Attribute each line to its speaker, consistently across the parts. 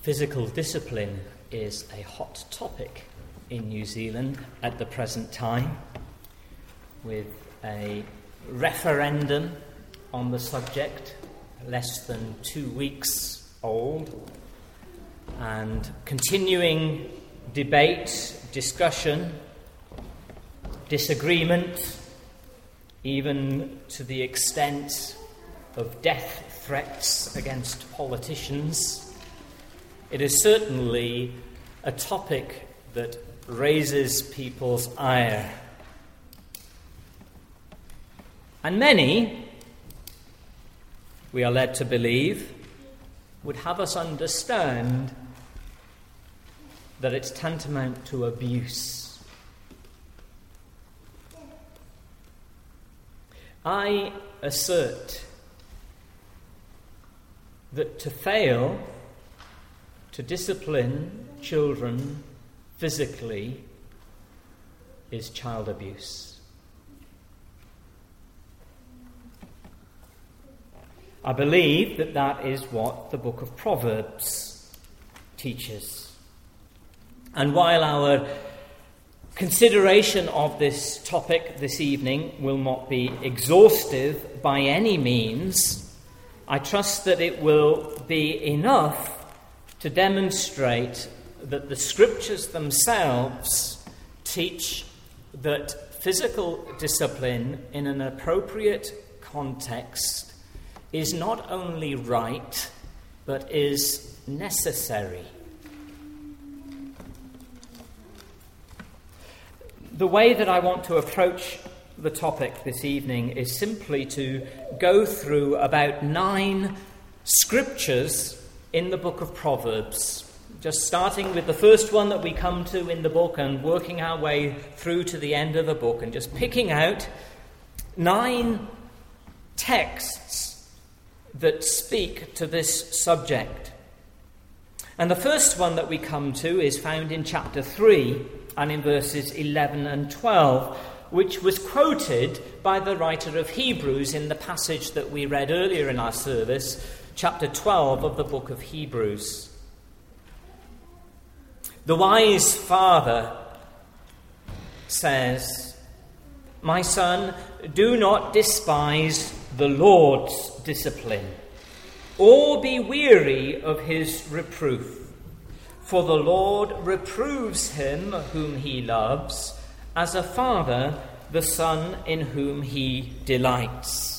Speaker 1: Physical discipline is a hot topic in New Zealand at the present time, with a referendum on the subject less than 2 weeks old, and continuing debate, discussion, disagreement, even to the extent of death threats against politicians. It is certainly a topic that raises people's ire. And many, we are led to believe, would have us understand that it's tantamount to abuse. I assert that to fail to discipline children physically is child abuse. I believe that that is what the book of Proverbs teaches. And while our consideration of this topic this evening will not be exhaustive by any means, I trust that it will be enough to demonstrate that the scriptures themselves teach that physical discipline in an appropriate context is not only right, but is necessary. The way that I want to approach the topic this evening is simply to go through about 9 scriptures in the book of Proverbs, just starting with the first one that we come to in the book and working our way through to the end of the book and just picking out 9 texts that speak to this subject. And the first one that we come to is found in chapter 3 and in verses 11 and 12, which was quoted by the writer of Hebrews in the passage that we read earlier in our service, chapter 12 of the book of Hebrews. The wise father says, "My son, do not despise the Lord's discipline, or be weary of his reproof. For the Lord reproves him whom he loves, as a father the son in whom he delights."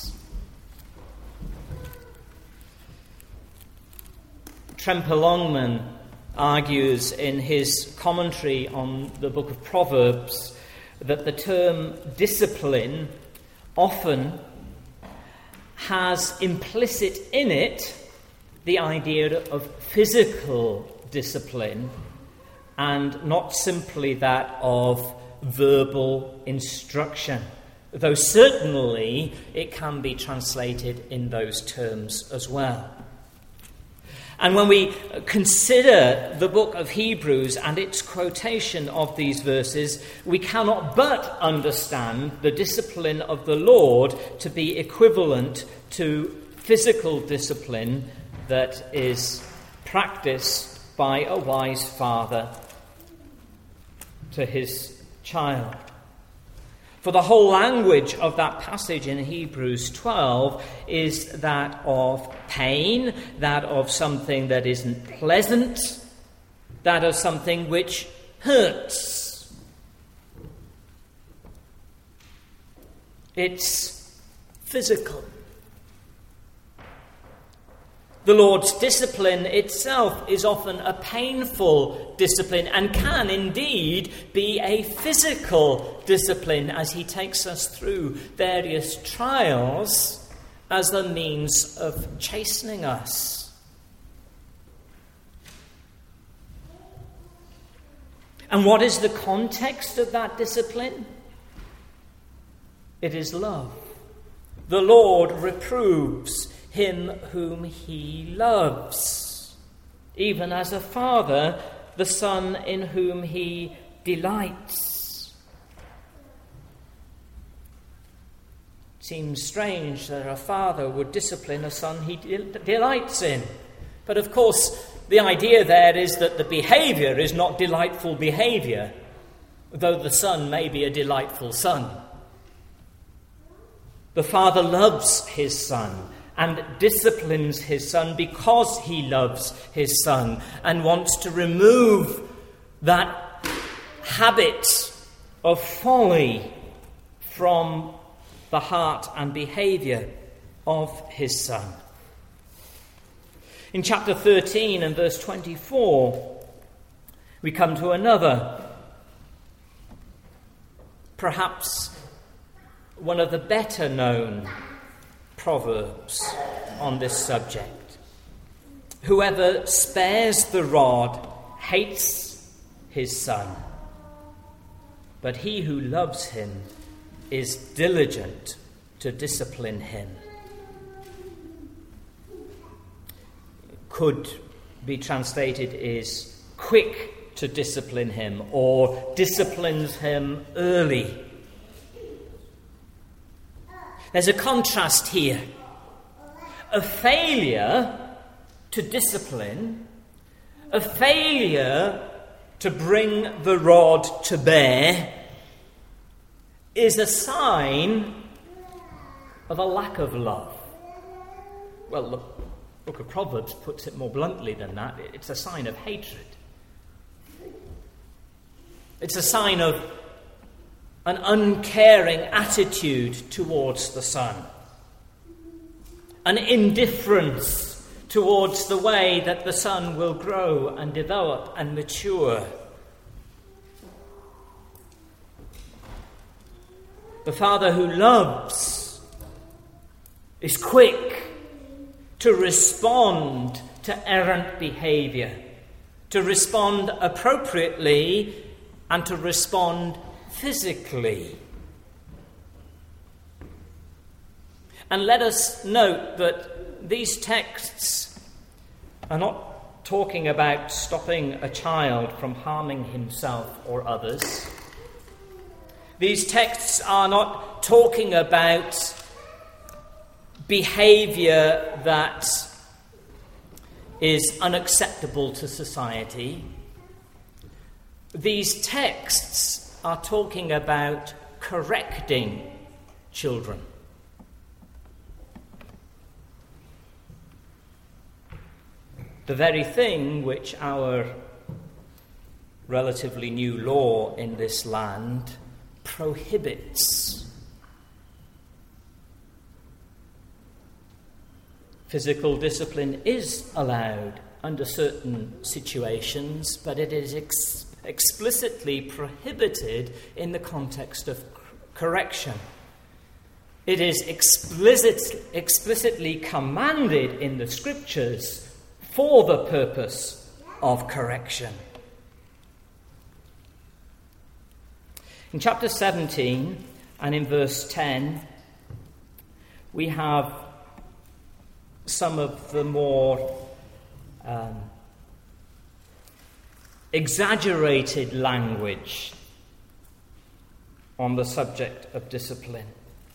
Speaker 1: Tremper Longman argues in his commentary on the book of Proverbs that the term discipline often has implicit in it the idea of physical discipline and not simply that of verbal instruction, though certainly it can be translated in those terms as well. And when we consider the book of Hebrews and its quotation of these verses, we cannot but understand the discipline of the Lord to be equivalent to physical discipline that is practiced by a wise father to his child. For the whole language of that passage in Hebrews 12 is that of pain, that of something that isn't pleasant, that of something which hurts. It's physical. The Lord's discipline itself is often a painful discipline and can indeed be a physical discipline as he takes us through various trials as a means of chastening us. And what is the context of that discipline? It is love. The Lord reproves him whom he loves, even as a father the son in whom he delights. It seems strange that a father would discipline a son he delights in. But of course, The idea there is that the behavior is not delightful behavior, though the son may be a delightful son. The father loves his son and disciplines his son because he loves his son and wants to remove that habit of folly from the heart and behavior of his son. In chapter 13 and verse 24, we come to another, perhaps one of the better known proverbs on this subject. Whoever spares the rod hates his son, but he who loves him is diligent to discipline him. Could be translated is quick to discipline him or disciplines him early. There's a contrast here. A failure to discipline, a failure to bring the rod to bear, is a sign of a lack of love. Well, the book of Proverbs puts it more bluntly than that. It's a sign of hatred. It's a sign of an uncaring attitude towards the son. An indifference towards the way that the son will grow and develop and mature. The father who loves is quick to respond to errant behavior, to respond appropriately and to respond physically. And let us note that these texts are not talking about stopping a child from harming himself or others. These texts are not talking about behavior that is unacceptable to society. These texts are talking about correcting children. The very thing which our relatively new law in this land prohibits. Physical discipline is allowed under certain situations, but it is explicitly prohibited in the context of correction. It is explicitly commanded in the Scriptures for the purpose of correction. In chapter 17 and in verse 10, we have some of the more exaggerated language on the subject of discipline.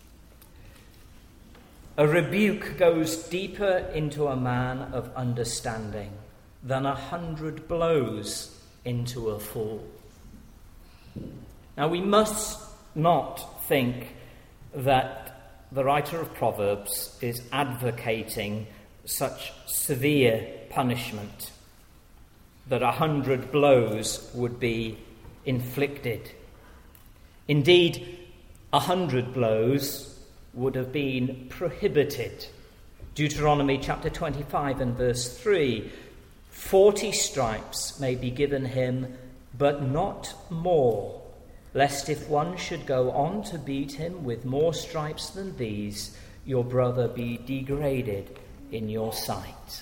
Speaker 1: A rebuke goes deeper into a man of understanding than 100 blows into a fool. Now, we must not think that the writer of Proverbs is advocating such severe punishment, that 100 blows would be inflicted. Indeed, 100 blows would have been prohibited. Deuteronomy chapter 25 and verse 3, 40 stripes may be given him, but not more, lest if one should go on to beat him with more stripes than these, your brother be degraded in your sight.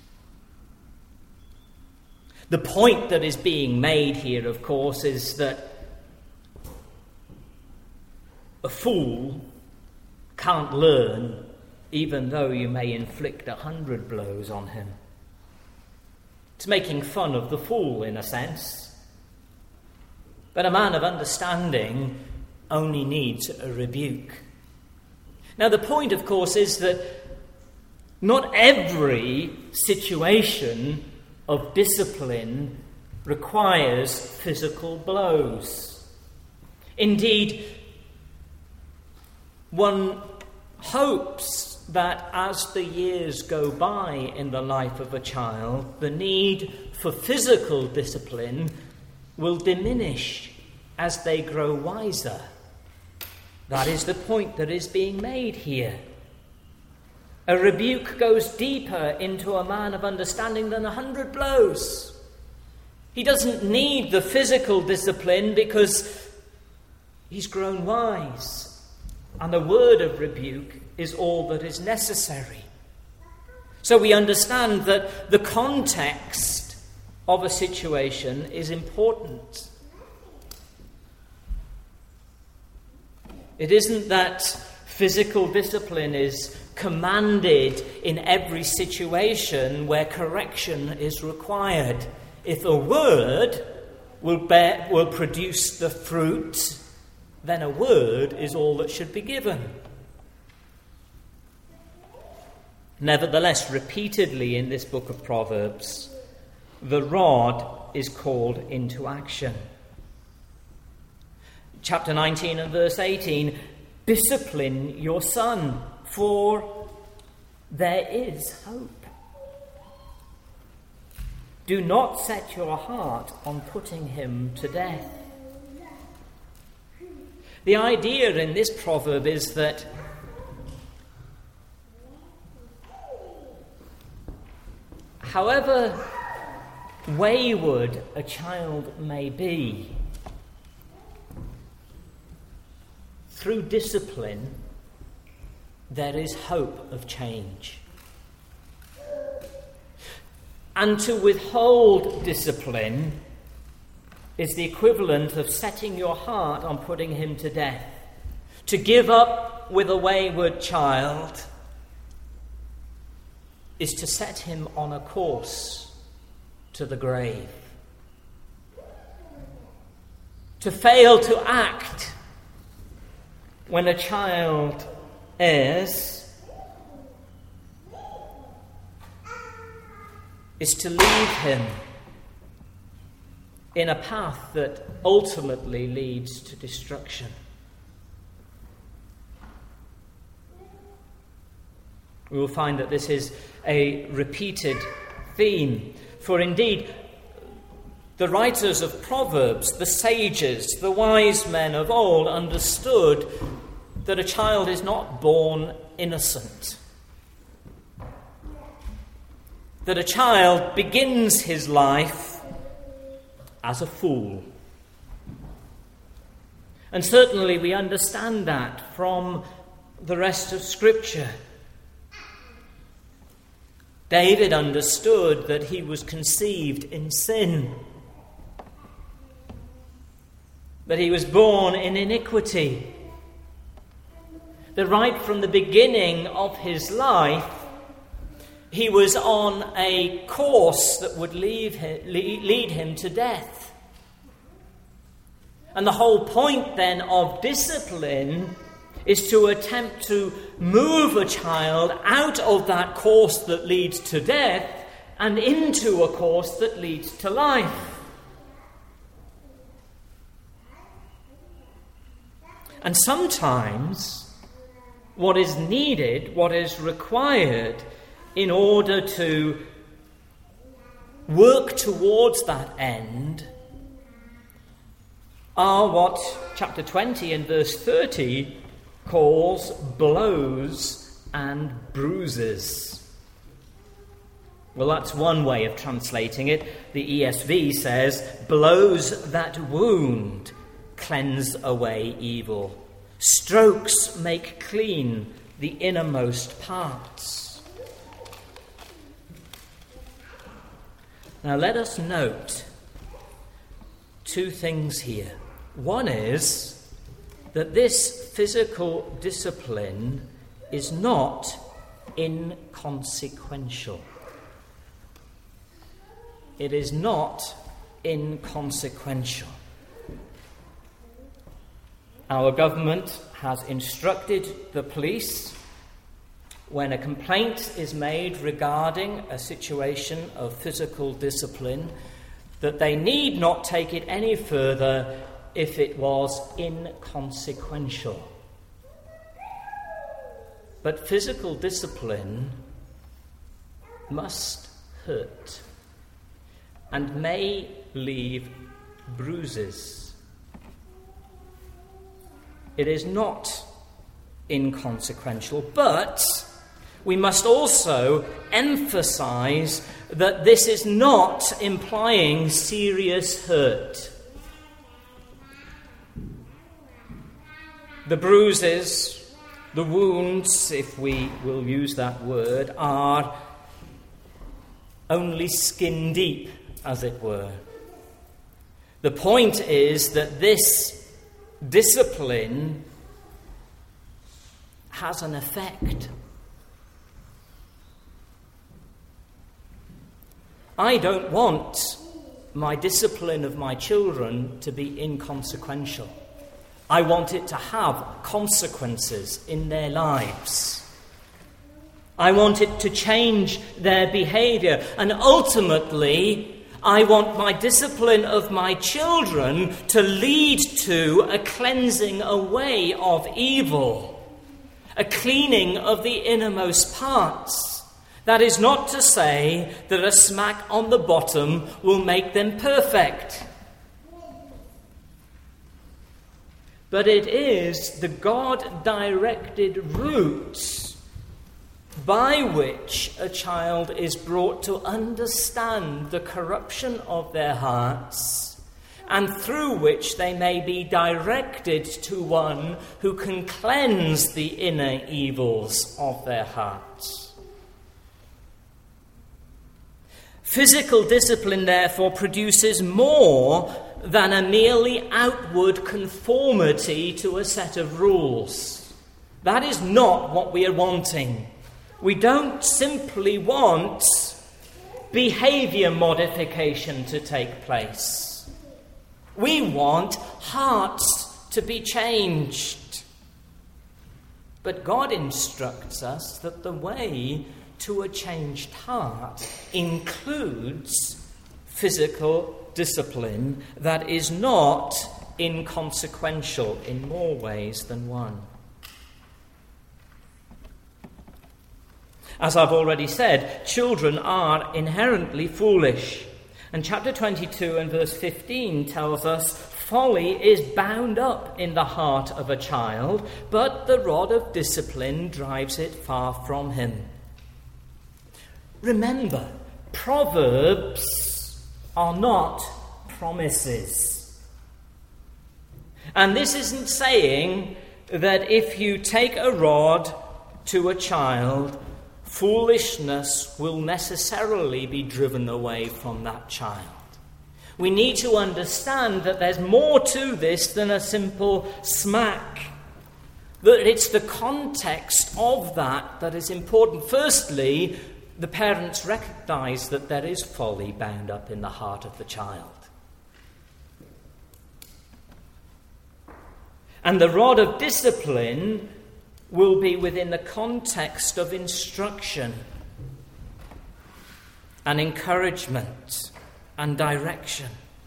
Speaker 1: The point that is being made here, of course, is that a fool can't learn even though you may inflict 100 blows on him. It's making fun of the fool in a sense. But a man of understanding only needs a rebuke. Now, the point, of course, is that not every situation of discipline requires physical blows. Indeed, one hopes that as the years go by in the life of a child, the need for physical discipline will diminish as they grow wiser. That is the point that is being made here. A rebuke goes deeper into a man of understanding than 100 blows. He doesn't need the physical discipline because he's grown wise. And a word of rebuke is all that is necessary. So we understand that the context of a situation is important. It isn't that physical discipline is commanded in every situation where correction is required. If a word will produce the fruit, then a word is all that should be given. Nevertheless, repeatedly in this book of Proverbs, the rod is called into action. Chapter 19 and verse 18, discipline your son, for there is hope. Do not set your heart on putting him to death. The idea in this proverb is that however wayward a child may be, through discipline, there is hope of change. And to withhold discipline is the equivalent of setting your heart on putting him to death. To give up with a wayward child is to set him on a course to the grave. To fail to act when a child errs is to leave him in a path that ultimately leads to destruction. We will find that this is a repeated theme. For indeed, the writers of Proverbs, the sages, the wise men of old understood that a child is not born innocent. That a child begins his life as a fool. And certainly we understand that from the rest of Scripture. David understood that he was conceived in sin, that he was born in iniquity, that right from the beginning of his life, he was on a course that would lead him to death. And the whole point then of discipline is to attempt to move a child out of that course that leads to death and into a course that leads to life. And sometimes what is needed, what is required in order to work towards that end are what chapter 20 and verse 30 calls blows and bruises. Well, that's one way of translating it. The ESV says, blows that wound cleanse away evil. Strokes make clean the innermost parts. Now let us note two things here. One is that this physical discipline is not inconsequential. It is not inconsequential. Our government has instructed the police when a complaint is made regarding a situation of physical discipline, that they need not take it any further if it was inconsequential. But physical discipline must hurt and may leave bruises. It is not inconsequential, but we must also emphasize that this is not implying serious hurt. The bruises, the wounds, if we will use that word, are only skin deep, as it were. The point is that this discipline has an effect. I don't want my discipline of my children to be inconsequential. I want it to have consequences in their lives. I want it to change their behavior. And ultimately, I want my discipline of my children to lead to a cleansing away of evil, a cleaning of the innermost parts. That is not to say that a smack on the bottom will make them perfect. But it is the God-directed route by which a child is brought to understand the corruption of their hearts, and through which they may be directed to one who can cleanse the inner evils of their hearts. Physical discipline, therefore, produces more than a merely outward conformity to a set of rules. That is not what we are wanting. We don't simply want behavior modification to take place. We want hearts to be changed. But God instructs us that the way to a changed heart includes physical discipline that is not inconsequential in more ways than one. As I've already said, children are inherently foolish. And chapter 22 and verse 15 tells us, folly is bound up in the heart of a child, but the rod of discipline drives it far from him. Remember, Proverbs are not promises. And this isn't saying that if you take a rod to a child, foolishness will necessarily be driven away from that child. We need to understand that there's more to this than a simple smack. That it's the context of that is important. Firstly, the parents recognize that there is folly bound up in the heart of the child. And the rod of discipline will be within the context of instruction and encouragement and direction.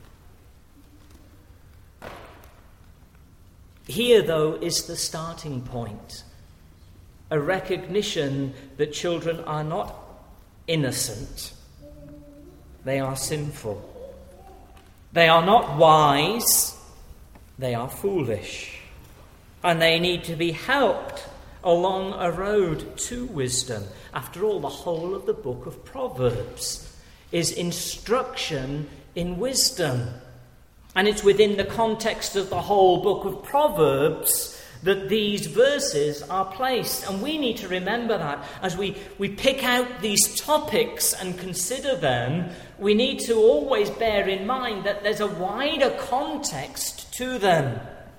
Speaker 1: Here, though, is the starting point. A recognition that children are not innocent. They are sinful. They are not wise. They are foolish. And they need to be helped along a road to wisdom. After all, the whole of the book of Proverbs is instruction in wisdom. And it's within the context of the whole book of Proverbs that these verses are placed. And we need to remember that as we pick out these topics and consider them, we need to always bear in mind that there's a wider context to them.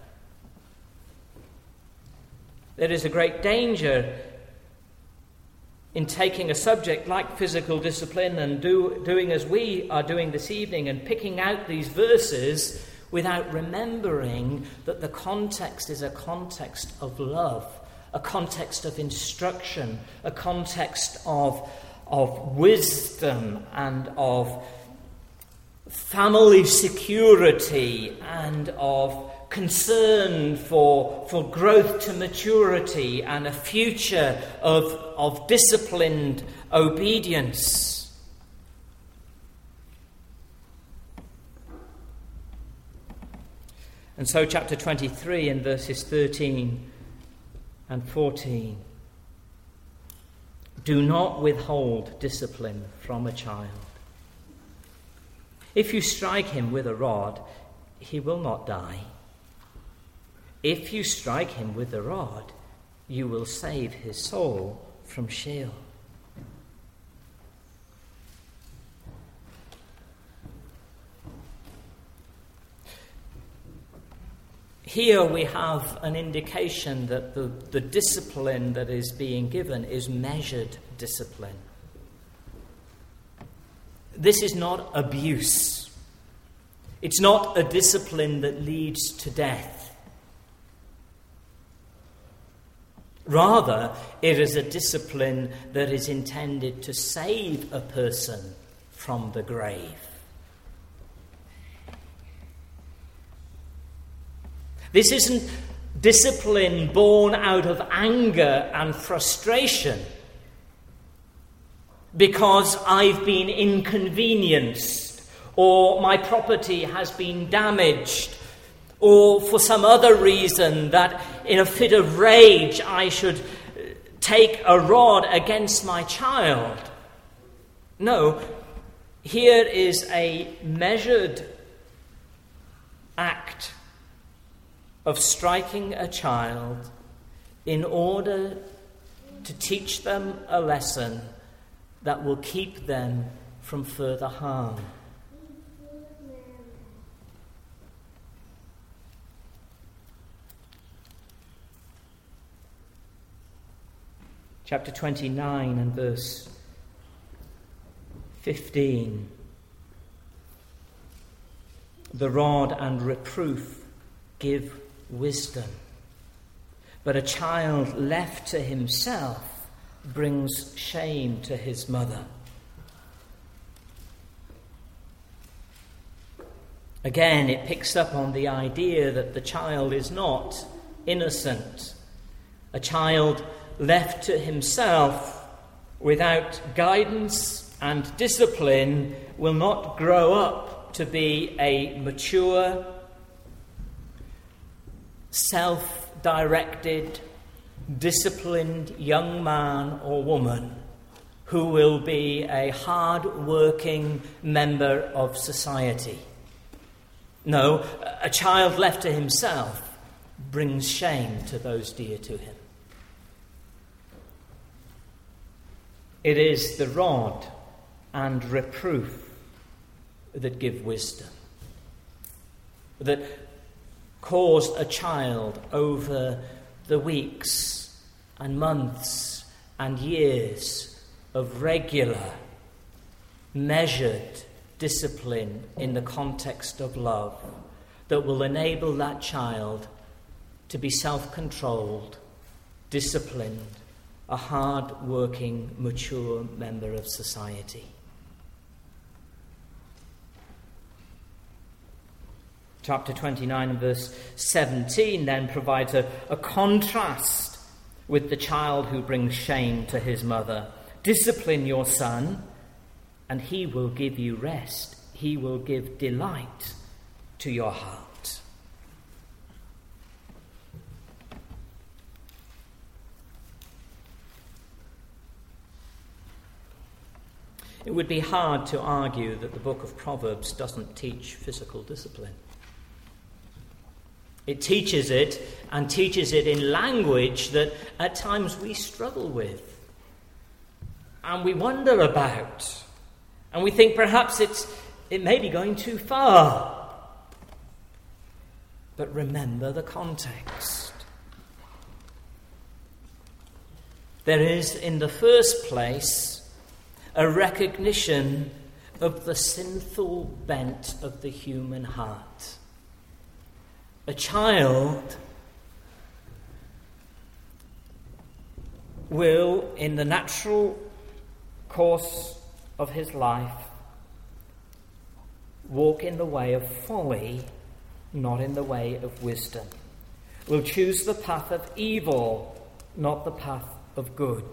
Speaker 1: There is a great danger in taking a subject like physical discipline and doing as we are doing this evening and picking out these verses without remembering that the context is a context of love, a context of instruction, a context of wisdom and of family security and of concern for growth to maturity and a future of disciplined obedience. And so chapter 23 in verses 13 and 14. Do not withhold discipline from a child. If you strike him with a rod, he will not die. If you strike him with the rod, you will save his soul from Sheol. Here we have an indication that the discipline that is being given is measured discipline. This is not abuse. It's not a discipline that leads to death. Rather, it is a discipline that is intended to save a person from the grave. This isn't discipline born out of anger and frustration because I've been inconvenienced or my property has been damaged or for some other reason that in a fit of rage I should take a rod against my child. No, here is a measured act of striking a child in order to teach them a lesson that will keep them from further harm. Chapter 29 and verse 15. The rod and reproof give wisdom, but a child left to himself brings shame to his mother. Again, it picks up on the idea that the child is not innocent. A child left to himself without guidance and discipline will not grow up to be a mature, self-directed, disciplined young man or woman who will be a hard-working member of society. No, a child left to himself brings shame to those dear to him. It is the rod and reproof that give wisdom, that cause a child over the weeks and months and years of regular, measured discipline in the context of love that will enable that child to be self-controlled, disciplined, a hard-working, mature member of society. Chapter 29 and verse 17 then provides a contrast with the child who brings shame to his mother. Discipline your son, and he will give you rest. He will give delight to your heart. It would be hard to argue that the book of Proverbs doesn't teach physical discipline. It teaches it, and teaches it in language that at times we struggle with, and we wonder about, and we think perhaps it may be going too far. But remember the context. There is, in the first place, a recognition of the sinful bent of the human heart. A child will, in the natural course of his life, walk in the way of folly, not in the way of wisdom. Will choose the path of evil, not the path of good.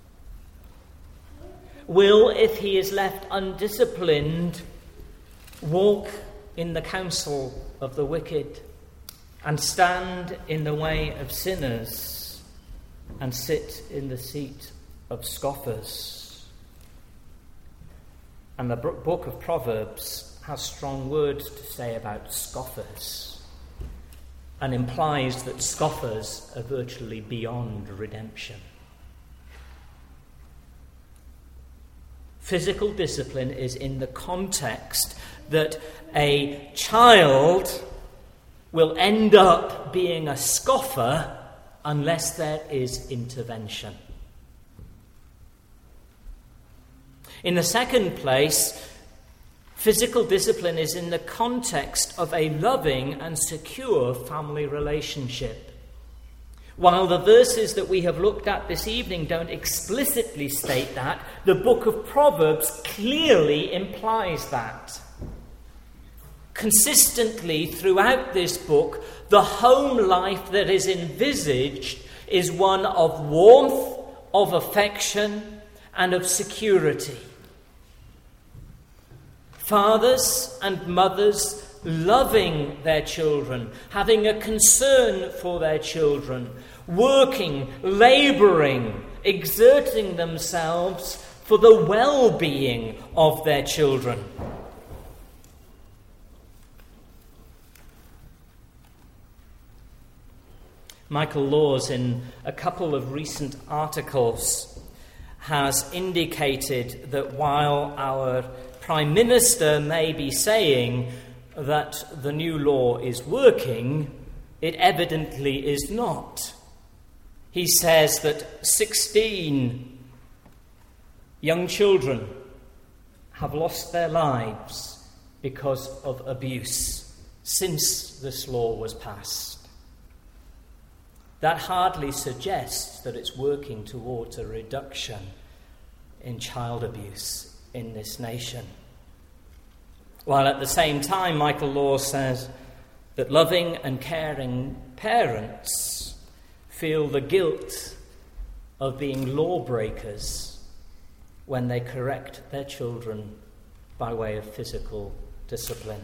Speaker 1: Will, if he is left undisciplined, walk in the counsel of the wicked and stand in the way of sinners and sit in the seat of scoffers. And the book of Proverbs has strong words to say about scoffers and implies that scoffers are virtually beyond redemption. Physical discipline is in the context that a child will end up being a scoffer unless there is intervention. In the second place, physical discipline is in the context of a loving and secure family relationship. While the verses that we have looked at this evening don't explicitly state that, the book of Proverbs clearly implies that. Consistently throughout this book, the home life that is envisaged is one of warmth, of affection, and of security. Fathers and mothers loving their children, having a concern for their children, working, labouring, exerting themselves for the well-being of their children. Michael Laws, in a couple of recent articles, has indicated that while our Prime Minister may be saying that the new law is working, it evidently is not. He says that 16 young children have lost their lives because of abuse since this law was passed. That hardly suggests that it's working towards a reduction in child abuse in this nation. While at the same time, Michael Laws says that loving and caring parents feel the guilt of being lawbreakers when they correct their children by way of physical discipline.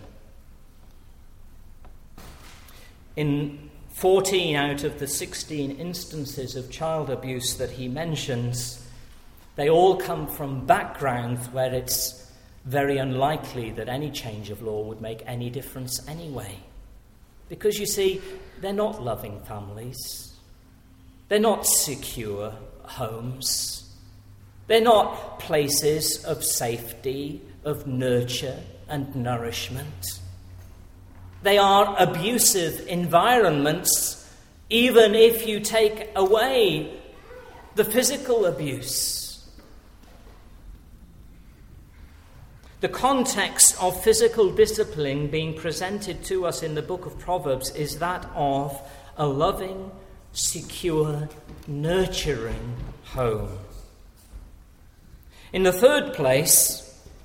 Speaker 1: In 14 out of the 16 instances of child abuse that he mentions, they all come from backgrounds where it's very unlikely that any change of law would make any difference anyway. Because, you see, they're not loving families. They're not secure homes. They're not places of safety, of nurture and nourishment. They are abusive environments, even if you take away the physical abuse. The context of physical discipline being presented to us in the book of Proverbs is that of a loving, secure, nurturing home. In the third place,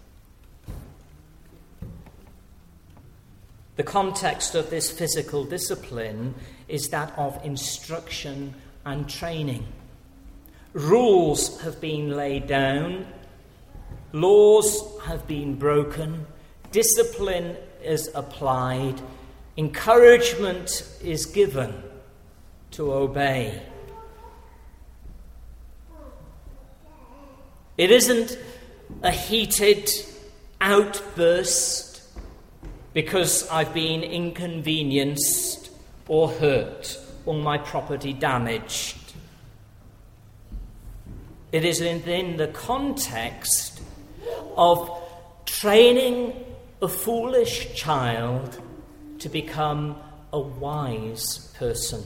Speaker 1: the context of this physical discipline is that of instruction and training. Rules have been laid down, laws have been broken, discipline is applied, encouragement is given to obey. It isn't a heated outburst because I've been inconvenienced or hurt or my property damaged. It is within the context of training a foolish child to become a wise person.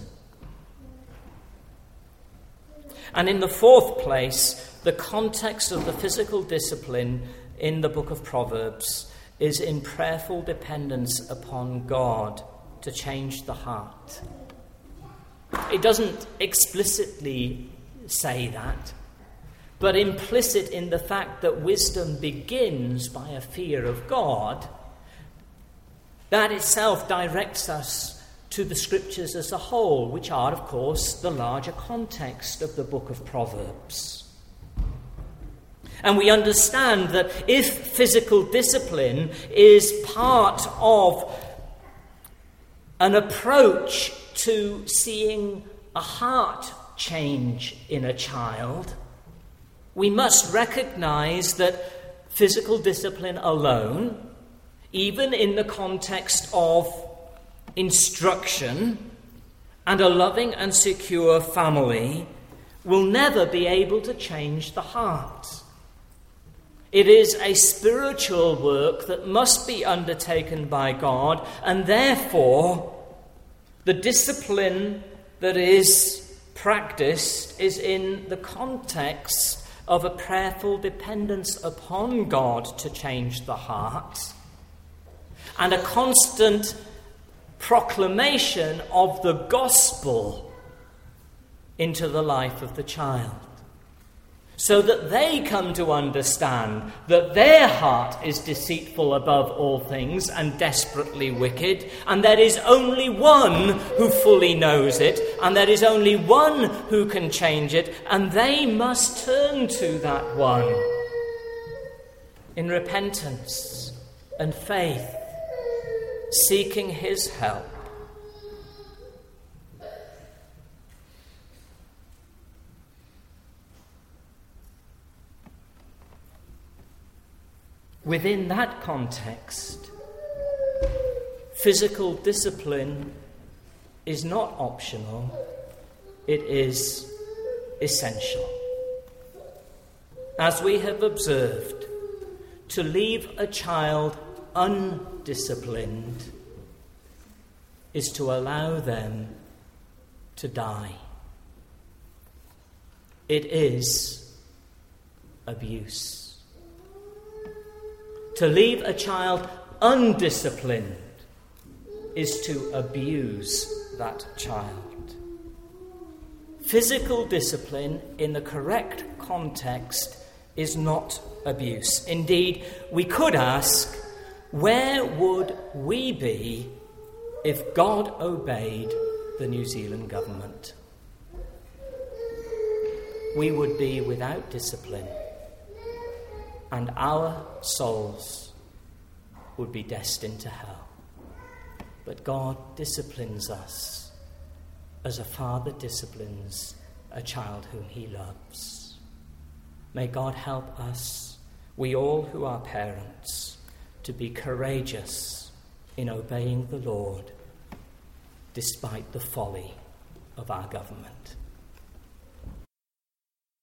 Speaker 1: And in the fourth place, the context of the physical discipline in the book of Proverbs is in prayerful dependence upon God to change the heart. It doesn't explicitly say that. But implicit in the fact that wisdom begins by a fear of God, that itself directs us to the Scriptures as a whole, which are, of course, the larger context of the book of Proverbs. And we understand that if physical discipline is part of an approach to seeing a heart change in a child, we must recognize that physical discipline alone, even in the context of instruction and a loving and secure family, will never be able to change the heart. It is a spiritual work that must be undertaken by God, and therefore the discipline that is practiced is in the context of a prayerful dependence upon God to change the heart, and a constant proclamation of the gospel into the life of the child, so that they come to understand that their heart is deceitful above all things and desperately wicked, and there is only one who fully knows it, and there is only one who can change it, and they must turn to that one in repentance and faith, seeking his help. Within that context, physical discipline is not optional, it is essential. As we have observed, to leave a child undisciplined is to allow them to die. It is abuse. To leave a child undisciplined is to abuse that child. Physical discipline in the correct context is not abuse. Indeed, we could ask, where would we be if God obeyed the New Zealand government? We would be without discipline, and our souls would be destined to hell. But God disciplines us as a father disciplines a child whom he loves. May God help us, we all who are parents, to be courageous in obeying the Lord despite the folly of our government.